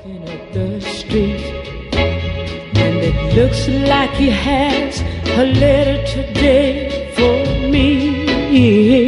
walking up the street, and it looks like he has a letter today for me.